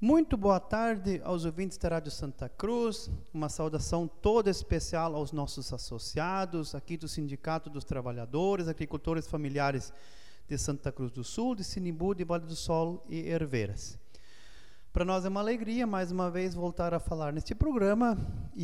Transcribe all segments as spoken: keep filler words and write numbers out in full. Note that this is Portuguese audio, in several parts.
Muito boa tarde aos ouvintes da Rádio Santa Cruz, uma saudação toda especial aos nossos associados aqui do Sindicato dos Trabalhadores, Agricultores Familiares de Santa Cruz do Sul, de Sinimbu, de Vale do Sol e Herveiras. Para nós é uma alegria, mais uma vez, voltar a falar neste programa,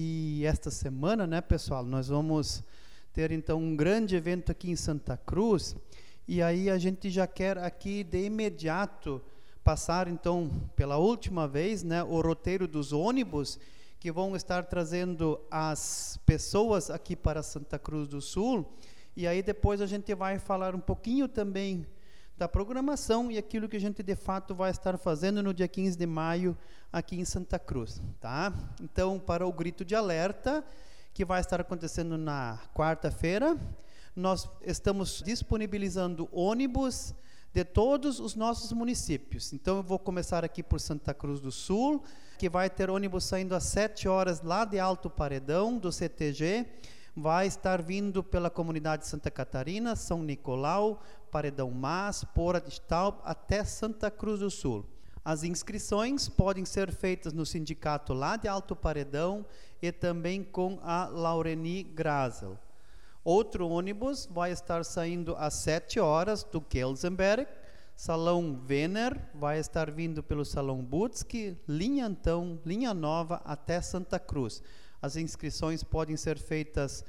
e esta semana, né, pessoal, nós vamos ter então um grande evento aqui em Santa Cruz, e aí a gente já quer aqui de imediato passar então pela última vez, né, o roteiro dos ônibus que vão estar trazendo as pessoas aqui para Santa Cruz do Sul, e aí depois a gente vai falar um pouquinho também da programação e aquilo que a gente de fato vai estar fazendo no dia quinze de maio aqui em Santa Cruz, tá? Então, para o grito de alerta que vai estar acontecendo na quarta-feira, nós estamos disponibilizando ônibus de todos os nossos municípios. Então eu vou começar aqui por Santa Cruz do Sul, que vai ter ônibus saindo às sete horas lá de Alto Paredão, do C T G, vai estar vindo pela comunidade de Santa Catarina, São Nicolau, Paredão Mas, Pora de Staub, até Santa Cruz do Sul. As inscrições podem ser feitas no sindicato lá de Alto Paredão e também com a Laureni Grasel. Outro ônibus vai estar saindo às sete horas do Kelsenberg, Salão Venner, vai estar vindo pelo Salão Butski, linha Antão, linha Nova até Santa Cruz. As inscrições podem ser feitas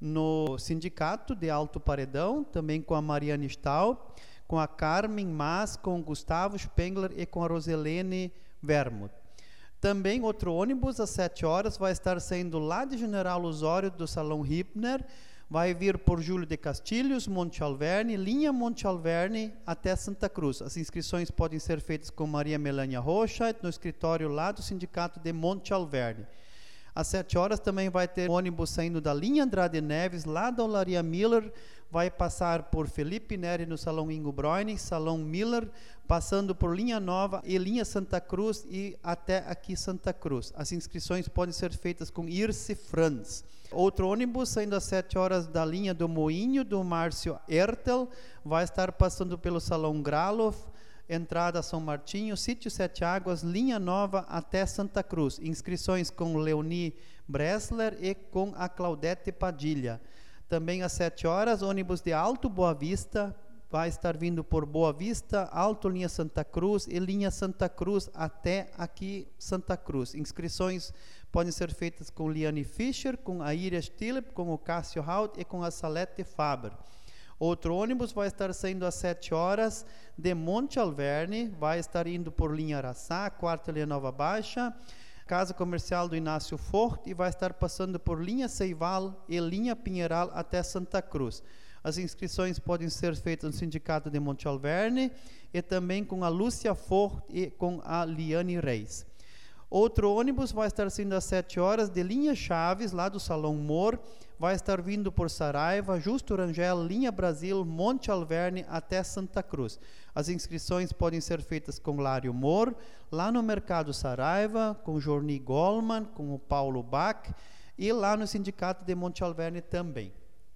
no sindicato de Alto Paredão, também com a Mariane Staub, com a Carmen Mas, com o Gustavo Spengler e com a Roselene Vermut. Também outro ônibus às sete horas vai estar saindo lá de General Osório do Salão Hipner, vai vir por Júlio de Castilhos, Monte Alverne, linha Monte Alverne até Santa Cruz. As inscrições podem ser feitas com Maria Melânia Rocha, no escritório lá do sindicato de Monte Alverne. Às sete horas também vai ter ônibus saindo da linha Andrade Neves, lá da Olaria Miller, vai passar por Felipe Neri no Salão Ingo Broine, Salão Miller, passando por linha Nova e linha Santa Cruz e até aqui Santa Cruz. As inscrições podem ser feitas com Irce Franz. Outro ônibus saindo às sete horas da linha do Moinho, do Márcio Ertel, vai estar passando pelo Salão Graloff, entrada São Martinho, Sítio Sete Águas, linha Nova até Santa Cruz. Inscrições com Leoni Bressler e com a Claudete Padilha. Também às sete horas, ônibus de Alto Boa Vista, vai estar vindo por Boa Vista, Alto linha Santa Cruz e linha Santa Cruz até aqui Santa Cruz. Inscrições podem ser feitas com Liane Fischer, com a Iria Stilep, com o Cássio Haut e com a Salete Faber. Outro ônibus vai estar saindo às sete horas de Monte Alverne, vai estar indo por linha Araçá, quarta linha Nova Baixa, Casa Comercial do Inácio Fort, e vai estar passando por linha Ceival e linha Pinheiral até Santa Cruz. As inscrições podem ser feitas no sindicato de Monte Alverne e também com a Lúcia Fort e com a Liane Reis. Outro ônibus vai estar saindo às sete horas de linha Chaves, lá do Salão Mor, vai estar vindo por Saraiva, Justo Rangel, linha Brasil, Monte Alverne até Santa Cruz. As inscrições podem ser feitas com Lário Mor, lá no Mercado Saraiva, com Jorni Goldman, com o Paulo Bach e lá no Sindicato de Monte Alverne também.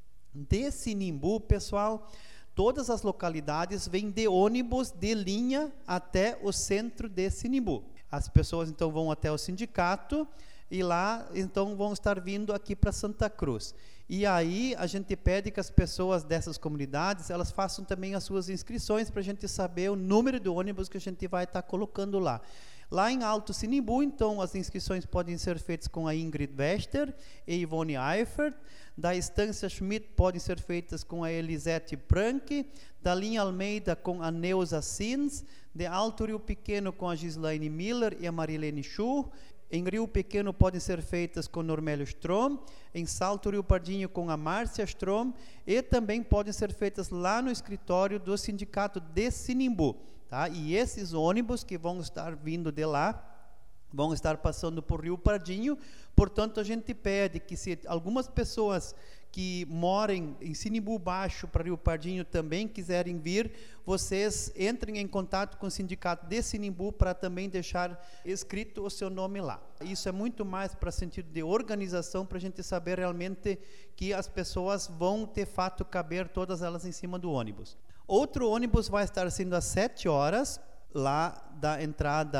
De Sinimbu, pessoal, todas as localidades vêm de ônibus de linha até o centro de Sinimbu. As pessoas então vão até o sindicato e lá então vão estar vindo aqui para Santa Cruz. E aí a gente pede que as pessoas dessas comunidades, elas façam também as suas inscrições para a gente saber o número do ônibus que a gente vai estar colocando lá. Lá em Alto Sinimbu, então, as inscrições podem ser feitas com a Ingrid Wester e Ivone Eifert. Da Estância Schmidt podem ser feitas com a Elisete Prank. Da linha Almeida com a Neuza Sins. De Alto Rio Pequeno com a Gislaine Miller e a Marilene Schuh. Em Rio Pequeno podem ser feitas com Normélio Strom, em Salto Rio Pardinho com a Márcia Strom, e também podem ser feitas lá no escritório do sindicato de Sinimbu. Tá? E esses ônibus que vão estar vindo de lá, vão estar passando por Rio Pardinho, portanto a gente pede que se algumas pessoas que morem em Sinimbu Baixo para Rio Pardinho também quiserem vir, vocês entrem em contato com o sindicato de Sinimbu para também deixar escrito o seu nome lá. Isso é muito mais para sentido de organização, para a gente saber realmente que as pessoas vão de fato caber todas elas em cima do ônibus. Outro ônibus vai estar sendo às sete horas, lá da entrada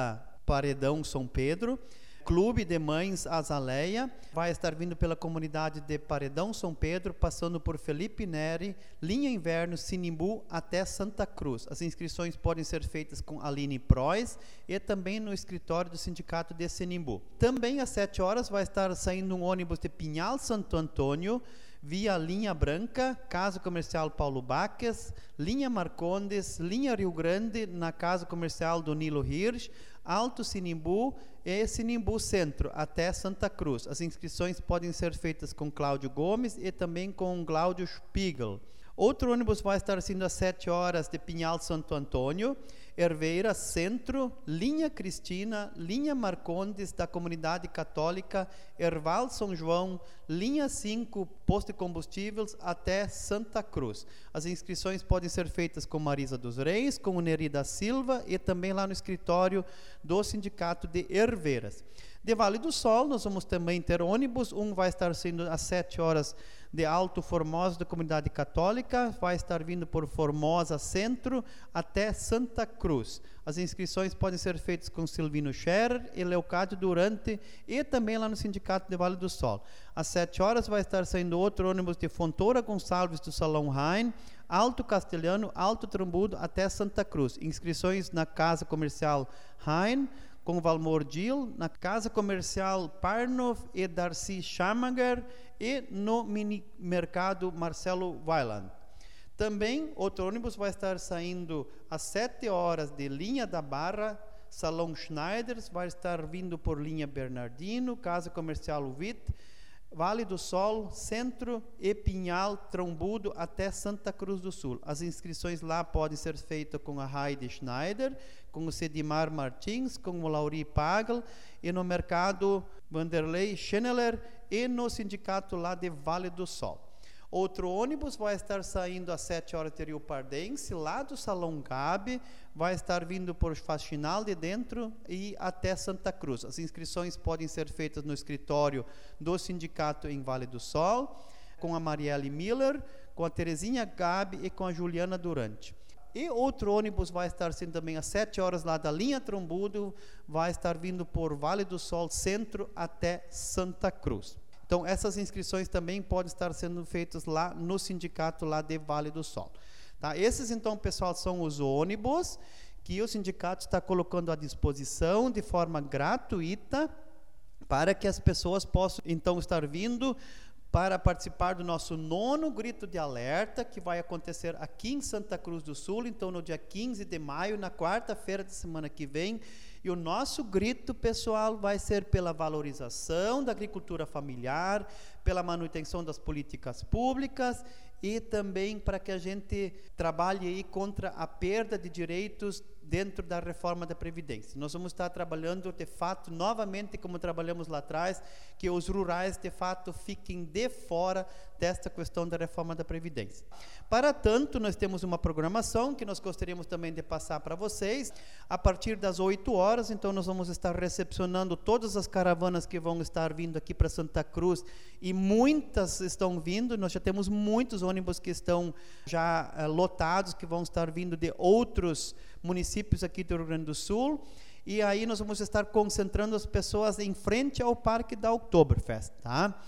Paredão São Pedro. Clube de Mães Azaleia vai estar vindo pela comunidade de Paredão São Pedro, passando por Felipe Neri, linha Inverno, Sinimbu até Santa Cruz. As inscrições podem ser feitas com Aline Prois e também no escritório do Sindicato de Sinimbu. Também às sete horas vai estar saindo um ônibus de Pinhal Santo Antônio, via Linha Branca, Casa Comercial Paulo Baques, Linha Marcondes, Linha Rio Grande, na Casa Comercial do Nilo Hirsch, Alto Sinimbu e Sinimbu Centro, até Santa Cruz. As inscrições podem ser feitas com Cláudio Gomes e também com Cláudio Spiegel. Outro ônibus vai estar saindo às sete horas de Pinhal Santo Antônio, Herveira Centro, Linha Cristina, Linha Marcondes da Comunidade Católica, Erval São João, Linha cinco, Posto de Combustíveis até Santa Cruz. As inscrições podem ser feitas com Marisa dos Reis, com o Neri da Silva e também lá no escritório do Sindicato de Herveiras. De Vale do Sol, nós vamos também ter ônibus. Um vai estar saindo às sete horas de Alto Formosa da Comunidade Católica, vai estar vindo por Formosa Centro até Santa Cruz. As inscrições podem ser feitas com Silvino Scherer e Leocádio Durante e também lá no Sindicato de Vale do Sol. Às sete horas vai estar saindo outro ônibus de Fontoura Gonçalves do Salão Rain, Alto Castelhano, Alto Trombudo até Santa Cruz. Inscrições na Casa Comercial Rain, com Valmor Gil, na Casa Comercial Parnov e Darcy Schamager e no Mini Mercado Marcelo Weiland. Também outro ônibus vai estar saindo às sete horas de Linha da Barra, Salão Schneiders, vai estar vindo por Linha Bernardino, Casa Comercial Witt, Vale do Sol, Centro e Pinhal, Trombudo até Santa Cruz do Sul. As inscrições lá podem ser feitas com a Heidi Schneider, com o Sedimar Martins, com o Lauri Pagel e no mercado Vanderlei Scheneler e no sindicato lá de Vale do Sol. Outro ônibus vai estar saindo às sete horas de Rio Pardense, lá do Salão Gabi, vai estar vindo por Faxinal de Dentro e até Santa Cruz. As inscrições podem ser feitas no escritório do sindicato em Vale do Sol, com a Marielle Miller, com a Terezinha Gabi e com a Juliana Durante. E outro ônibus vai estar sendo também às sete horas lá da linha Trombudo, vai estar vindo por Vale do Sol Centro até Santa Cruz. Então, essas inscrições também podem estar sendo feitas lá no sindicato lá de Vale do Sol. Tá? Esses, então, pessoal, são os ônibus que o sindicato está colocando à disposição de forma gratuita para que as pessoas possam, então, estar vindo para participar do nosso nono grito de alerta, que vai acontecer aqui em Santa Cruz do Sul, então no dia quinze de maio, na quarta-feira da semana que vem. E o nosso grito, pessoal, vai ser pela valorização da agricultura familiar, pela manutenção das políticas públicas e também para que a gente trabalhe aí contra a perda de direitos dentro da reforma da Previdência. Nós vamos estar trabalhando, de fato, novamente, como trabalhamos lá atrás, que os rurais, de fato, fiquem de fora desta questão da reforma da Previdência. Para tanto, nós temos uma programação que nós gostaríamos também de passar para vocês. A partir das oito horas, então, nós vamos estar recepcionando todas as caravanas que vão estar vindo aqui para Santa Cruz, e muitas estão vindo. Nós já temos muitos ônibus que estão já uh, lotados, que vão estar vindo de outros municípios aqui do Rio Grande do Sul, e aí nós vamos estar concentrando as pessoas em frente ao Parque da Oktoberfest, tá?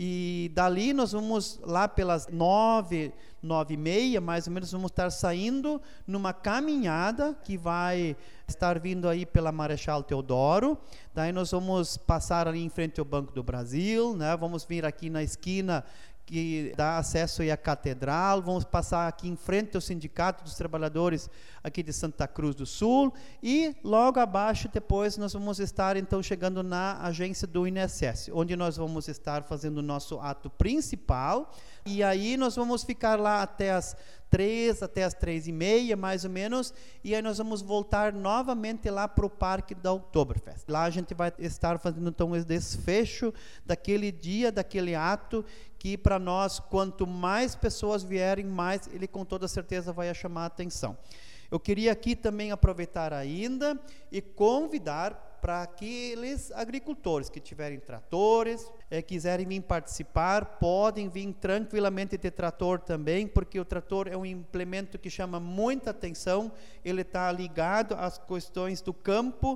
E dali nós vamos lá pelas nove, nove e meia, mais ou menos, vamos estar saindo numa caminhada que vai estar vindo aí pela Marechal Teodoro. Daí nós vamos passar ali em frente ao Banco do Brasil, né? Vamos vir aqui na esquina que dá acesso aí à Catedral, vamos passar aqui em frente ao Sindicato dos Trabalhadores aqui de Santa Cruz do Sul, e logo abaixo depois nós vamos estar então chegando na agência do I N S S, onde nós vamos estar fazendo o nosso ato principal, e aí nós vamos ficar lá até as três, até as três e meia, mais ou menos, e aí nós vamos voltar novamente lá para o Parque da Oktoberfest. Lá a gente vai estar fazendo então o desfecho daquele dia, daquele ato, que para nós, quanto mais pessoas vierem, mais ele com toda certeza vai chamar a atenção. Eu queria aqui também aproveitar ainda e convidar para aqueles agricultores que tiverem tratores, é, quiserem vir participar, podem vir tranquilamente ter trator também, porque o trator é um implemento que chama muita atenção, ele está ligado às questões do campo,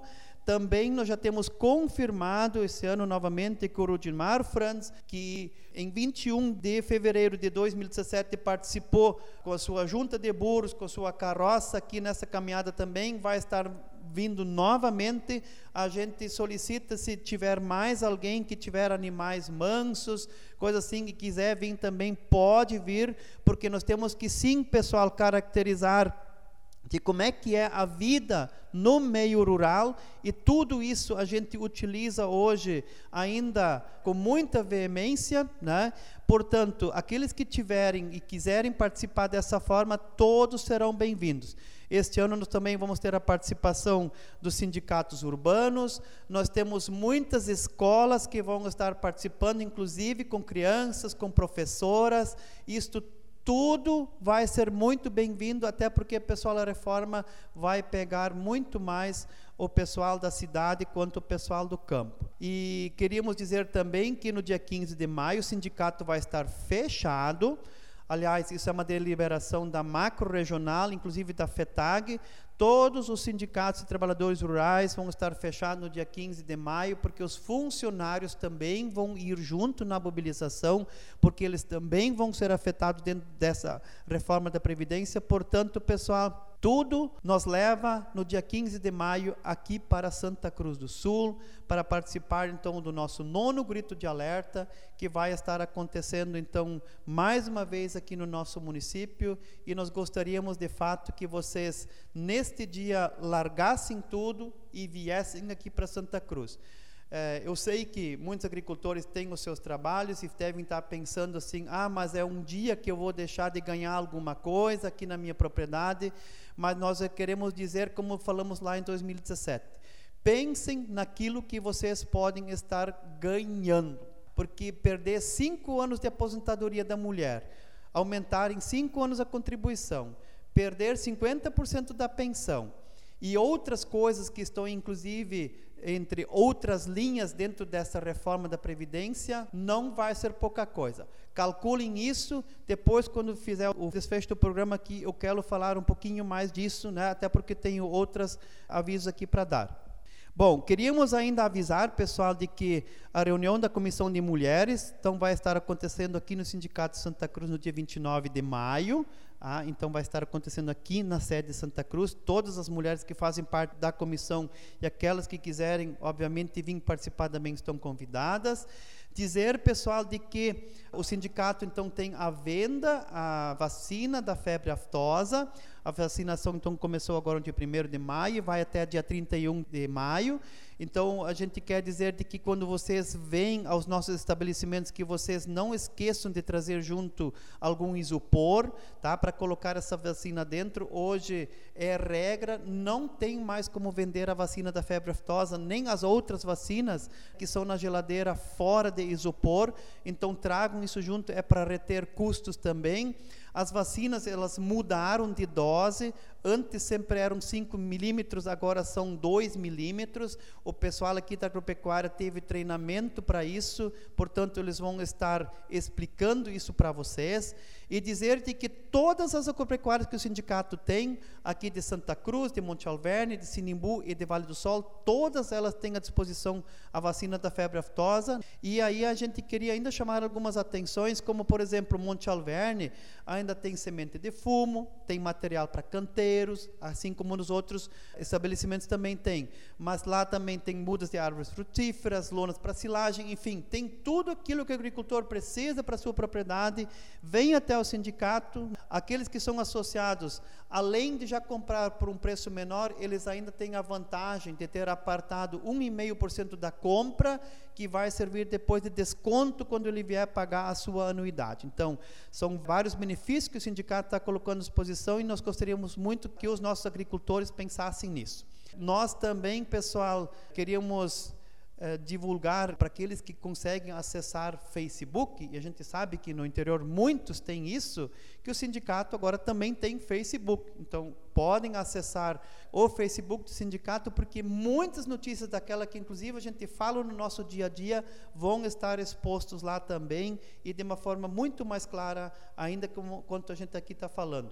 Também nós já temos confirmado esse ano novamente com o Rudimar Franz, que em vinte e um de fevereiro de dois mil e dezessete participou com a sua junta de burros, com a sua carroça aqui nessa caminhada também, vai estar vindo novamente. A gente solicita, se tiver mais alguém que tiver animais mansos, coisa assim, que quiser vir também, pode vir, porque nós temos que sim, pessoal, caracterizar de como é que é a vida no meio rural, e tudo isso a gente utiliza hoje ainda com muita veemência, né? Portanto, aqueles que tiverem e quiserem participar dessa forma, todos serão bem-vindos. Este ano nós também vamos ter a participação dos sindicatos urbanos, nós temos muitas escolas que vão estar participando, inclusive com crianças, com professoras. Isto tudo vai ser muito bem-vindo, até porque o pessoal da reforma vai pegar muito mais o pessoal da cidade quanto o pessoal do campo. E queríamos dizer também que no dia quinze de maio o sindicato vai estar fechado. Aliás, isso é uma deliberação da macro-regional, inclusive da FETAG. Todos os sindicatos de trabalhadores rurais vão estar fechados no dia quinze de maio, porque os funcionários também vão ir junto na mobilização, porque eles também vão ser afetados dentro dessa reforma da Previdência. Portanto, pessoal, tudo nos leva no dia quinze de maio aqui para Santa Cruz do Sul, para participar então do nosso nono grito de alerta, que vai estar acontecendo então mais uma vez aqui no nosso município, e nós gostaríamos de fato que vocês neste dia largassem tudo e viessem aqui para Santa Cruz. É, eu sei que muitos agricultores têm os seus trabalhos e devem estar pensando assim, ah, mas é um dia que eu vou deixar de ganhar alguma coisa aqui na minha propriedade. Mas nós queremos dizer, como falamos lá em dois mil e dezessete, pensem naquilo que vocês podem estar ganhando, porque perder cinco anos de aposentadoria da mulher, aumentar em cinco anos a contribuição, perder cinquenta por cento da pensão e outras coisas que estão inclusive entre outras linhas dentro dessa reforma da Previdência, não vai ser pouca coisa. Calculem isso, depois quando fizer o desfecho do programa aqui, eu quero falar um pouquinho mais disso, né? Até porque tenho outros avisos aqui para dar. Bom, queríamos ainda avisar, pessoal, de que a reunião da Comissão de Mulheres então vai estar acontecendo aqui no Sindicato Santa Cruz no dia vinte e nove de maio. Ah, então vai estar acontecendo aqui na sede de Santa Cruz. Todas as mulheres que fazem parte da comissão e aquelas que quiserem, obviamente, vir participar também estão convidadas. Dizer, pessoal, de que o sindicato então tem à venda a vacina da febre aftosa. A vacinação então começou agora no dia primeiro de maio e vai até dia trinta e um de maio. Então a gente quer dizer de que quando vocês vêm aos nossos estabelecimentos, que vocês não esqueçam de trazer junto algum isopor, tá? Para colocar essa vacina dentro. Hoje é regra, não tem mais como vender a vacina da febre aftosa, nem as outras vacinas que são na geladeira fora de isopor. Então tragam isso junto, é para reter custos também. As vacinas, elas mudaram de dose, antes sempre eram cinco milímetros, agora são dois milímetros. O pessoal aqui da agropecuária teve treinamento para isso, portanto eles vão estar explicando isso para vocês. E dizer de que todas as agropecuárias que o sindicato tem, aqui de Santa Cruz, de Monte Alverne, de Sinimbu e de Vale do Sol, todas elas têm à disposição a vacina da febre aftosa. E aí a gente queria ainda chamar algumas atenções, como por exemplo, Monte Alverne ainda tem semente de fumo, tem material para canteiros, assim como nos outros estabelecimentos também tem. Mas lá também tem mudas de árvores frutíferas, lonas para silagem, enfim, tem tudo aquilo que o agricultor precisa para a sua propriedade. Vem até o sindicato. Aqueles que são associados, além de já comprar por um preço menor, eles ainda têm a vantagem de ter apartado um vírgula cinco por cento da compra, que vai servir depois de desconto quando ele vier pagar a sua anuidade. Então, são vários benefícios que o sindicato está colocando à disposição e nós gostaríamos muito que os nossos agricultores pensassem nisso. Nós também, pessoal, queríamos eh, divulgar para aqueles que conseguem acessar Facebook, e a gente sabe que no interior muitos têm isso, que o sindicato agora também tem Facebook. Então, podem acessar o Facebook do sindicato, porque muitas notícias daquela que inclusive a gente fala no nosso dia a dia vão estar expostos lá também, e de uma forma muito mais clara ainda como, quanto a gente aqui está falando.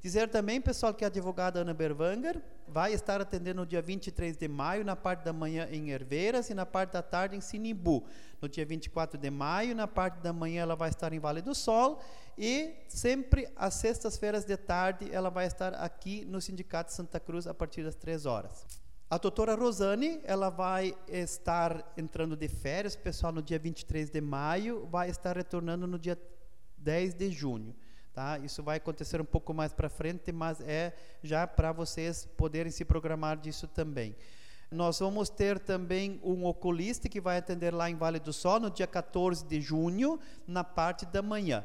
Dizer também, pessoal, que a advogada Ana Berwanger vai estar atendendo no dia vinte e três de maio, na parte da manhã em Herveiras e na parte da tarde em Sinimbu. No dia vinte e quatro de maio, na parte da manhã ela vai estar em Vale do Sol e sempre às sextas-feiras de tarde ela vai estar aqui no Sindicato Santa Cruz a partir das três horas. A doutora Rosane, ela vai estar entrando de férias, pessoal, no dia vinte e três de maio, vai estar retornando no dia dez de junho. Tá? Isso vai acontecer um pouco mais para frente, mas é já para vocês poderem se programar disso também. Nós vamos ter também um oculista que vai atender lá em Vale do Sol no dia quatorze de junho, na parte da manhã.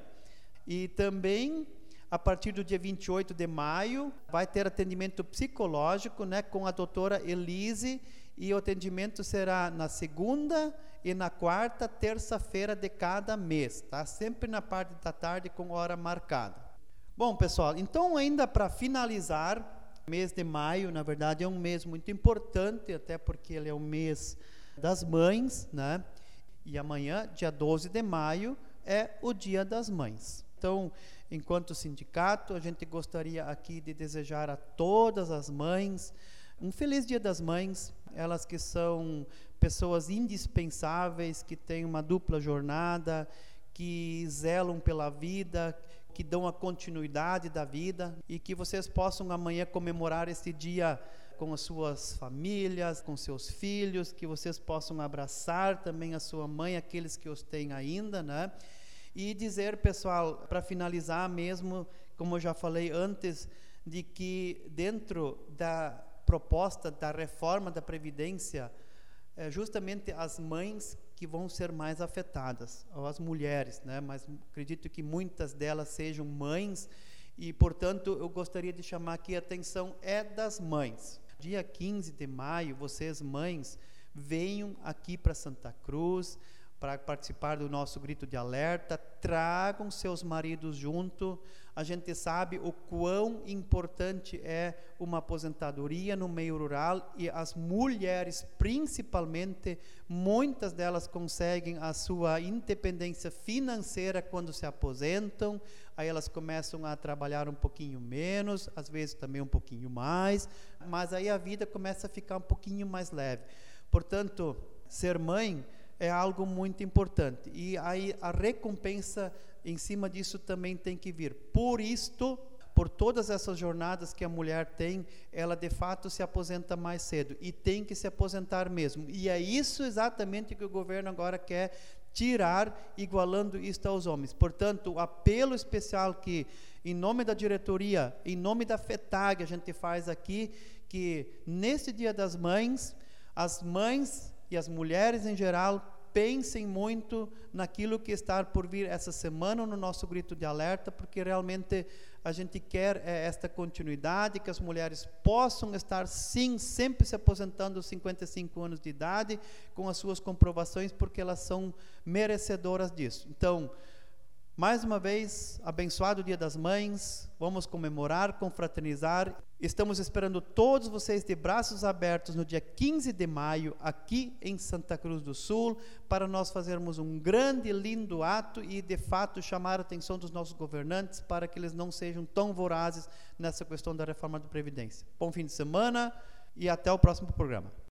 E também, a partir do dia vinte e oito de maio, vai ter atendimento psicológico, né, com a doutora Elise, e o atendimento será na segunda e na quarta terça-feira de cada mês, tá? Sempre na parte da tarde com hora marcada. Bom, pessoal, então ainda para finalizar, mês de maio, na verdade, é um mês muito importante, até porque ele é o mês das mães, né? E amanhã, dia doze de maio, é o Dia das Mães. Então, enquanto sindicato, a gente gostaria aqui de desejar a todas as mães um feliz Dia das Mães, elas que são pessoas indispensáveis, que têm uma dupla jornada, que zelam pela vida, que dão a continuidade da vida, e que vocês possam amanhã comemorar esse dia com as suas famílias, com seus filhos, que vocês possam abraçar também a sua mãe, aqueles que os têm ainda, né? E dizer, pessoal, para finalizar mesmo, como eu já falei antes, de que dentro da proposta da reforma da Previdência, é justamente as mães que vão ser mais afetadas, ou as mulheres, né? Mas acredito que muitas delas sejam mães, e, portanto, eu gostaria de chamar aqui a atenção é das mães. Dia quinze de maio, vocês mães, venham aqui para Santa Cruz, para participar do nosso grito de alerta, tragam seus maridos junto. A gente sabe o quão importante é uma aposentadoria no meio rural, e as mulheres, principalmente, muitas delas conseguem a sua independência financeira quando se aposentam, aí elas começam a trabalhar um pouquinho menos, às vezes também um pouquinho mais, mas aí a vida começa a ficar um pouquinho mais leve. Portanto, ser mãe é algo muito importante, e aí a recompensa em cima disso também tem que vir. Por isto, por todas essas jornadas que a mulher tem, ela de fato se aposenta mais cedo, e tem que se aposentar mesmo, e é isso exatamente que o governo agora quer tirar, igualando isto aos homens. Portanto, o apelo especial que, em nome da diretoria, em nome da FETAG, a gente faz aqui, que nesse Dia das Mães, as mães e as mulheres em geral pensem muito naquilo que está por vir essa semana no nosso grito de alerta, porque realmente a gente quer é, esta continuidade, que as mulheres possam estar sim, sempre se aposentando aos cinquenta e cinco anos de idade, com as suas comprovações, porque elas são merecedoras disso. Então, mais uma vez, abençoado Dia das Mães, vamos comemorar, confraternizar. Estamos esperando todos vocês de braços abertos no dia quinze de maio, aqui em Santa Cruz do Sul, para nós fazermos um grande, lindo ato e, de fato, chamar a atenção dos nossos governantes para que eles não sejam tão vorazes nessa questão da reforma da Previdência. Bom fim de semana e até o próximo programa.